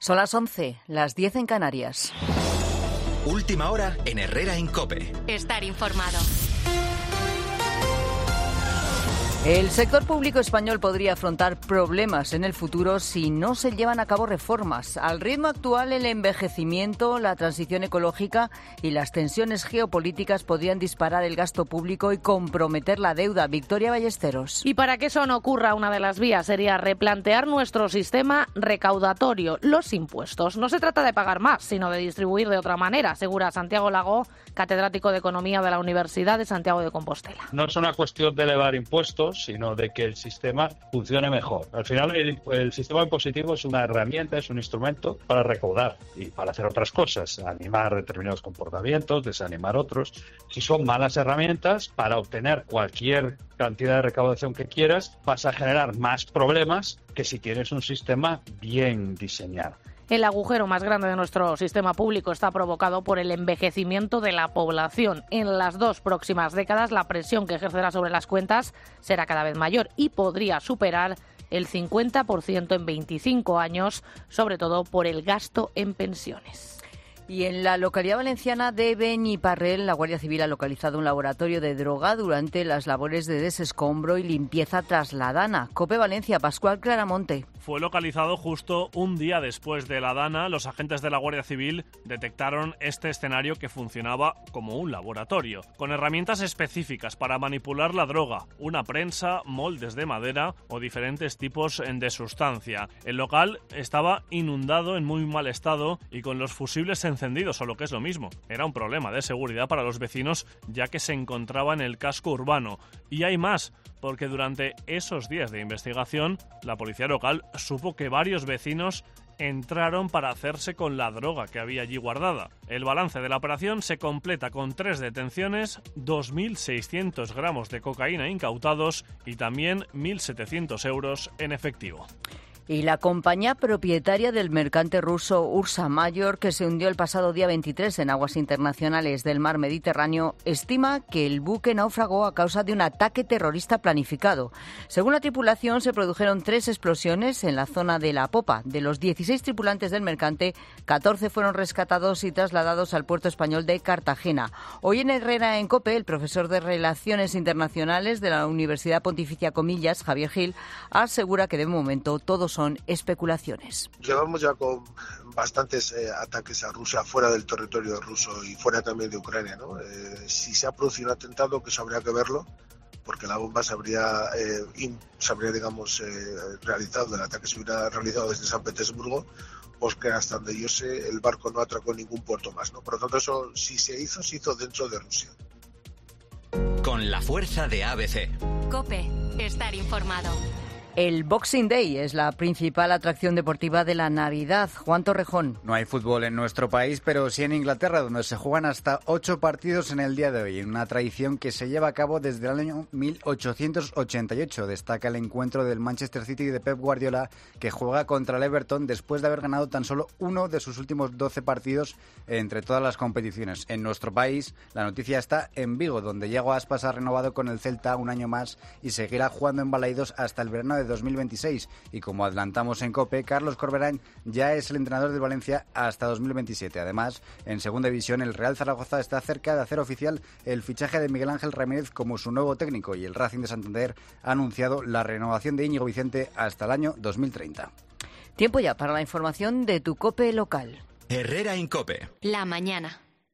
Son las 11, las 10 en Canarias. Última hora en Herrera en COPE. Estar informado. El sector público español podría afrontar problemas en el futuro si no se llevan a cabo reformas. Al ritmo actual, el envejecimiento, la transición ecológica y las tensiones geopolíticas podrían disparar el gasto público y comprometer la deuda. Victoria Ballesteros. Y para que eso no ocurra, una de las vías sería replantear nuestro sistema recaudatorio, los impuestos. No se trata de pagar más, sino de distribuir de otra manera, asegura Santiago Lago, catedrático de Economía de la Universidad de Santiago de Compostela. No es una cuestión de elevar impuestos, sino de que el sistema funcione mejor. Al final, el sistema impositivo es una herramienta, es un instrumento para recaudar y para hacer otras cosas, animar determinados comportamientos, desanimar otros. Si son malas herramientas, para obtener cualquier cantidad de recaudación que quieras, vas a generar más problemas que si tienes un sistema bien diseñado. El agujero más grande de nuestro sistema público está provocado por el envejecimiento de la población. En las 2 próximas décadas, la presión que ejercerá sobre las cuentas será cada vez mayor y podría superar el 50% en 25 años, sobre todo por el gasto en pensiones. Y en la localidad valenciana de Beniparrell, la Guardia Civil ha localizado un laboratorio de droga durante las labores de desescombro y limpieza tras la Dana. COPE Valencia, Pascual Claramonte. Fue localizado justo un día después de la Dana. Los agentes de la Guardia Civil detectaron este escenario que funcionaba como un laboratorio, con herramientas específicas para manipular la droga, una prensa, moldes de madera o diferentes tipos de sustancia. El local estaba inundado, en muy mal estado y con los fusibles encendidos, o lo que es lo mismo. Era un problema de seguridad para los vecinos, ya que se encontraba en el casco urbano. Y hay más, porque durante esos días de investigación, la policía local supo que varios vecinos entraron para hacerse con la droga que había allí guardada. El balance de la operación se completa con 3 detenciones, 2.600 gramos de cocaína incautados y también 1.700 euros en efectivo. Y la compañía propietaria del mercante ruso Ursa Mayor, que se hundió el pasado día 23 en aguas internacionales del mar Mediterráneo, estima que el buque naufragó a causa de un ataque terrorista planificado. Según la tripulación, se produjeron 3 explosiones en la zona de la popa. De los 16 tripulantes del mercante, 14 fueron rescatados y trasladados al puerto español de Cartagena. Hoy en Herrera en COPE, el profesor de Relaciones Internacionales de la Universidad Pontificia Comillas, Javier Gil, asegura que de momento todos son especulaciones. Llevamos ya con bastantes ataques a Rusia fuera del territorio ruso y fuera también de Ucrania, ¿no? Si se ha producido un atentado, que eso habría que verlo, porque la bomba se habría digamos, realizado, el ataque se hubiera realizado desde San Petersburgo, pues que hasta donde yo sé el barco no atracó en ningún puerto más, ¿no? Por lo tanto, eso si se hizo dentro de Rusia. Con la fuerza de ABC. COPE. Estar informado. El Boxing Day es la principal atracción deportiva de la Navidad. Juan Torrejón. No hay fútbol en nuestro país, pero sí en Inglaterra, donde se juegan hasta 8 partidos en el día de hoy, en una tradición que se lleva a cabo desde el año 1888. Destaca el encuentro del Manchester City de Pep Guardiola, que juega contra el Everton después de haber ganado tan solo uno de sus últimos 12 partidos entre todas las competiciones. En nuestro país, la noticia está en Vigo, donde Iago Aspas ha renovado con el Celta un año más y seguirá jugando en Balaidos hasta el verano de 2026, y como adelantamos en COPE, Carlos Corberán ya es el entrenador del Valencia hasta 2027. Además, en segunda división, el Real Zaragoza está cerca de hacer oficial el fichaje de Miguel Ángel Ramírez como su nuevo técnico, y el Racing de Santander ha anunciado la renovación de Íñigo Vicente hasta el año 2030. Tiempo ya para la información de tu COPE local. Herrera en COPE. La mañana.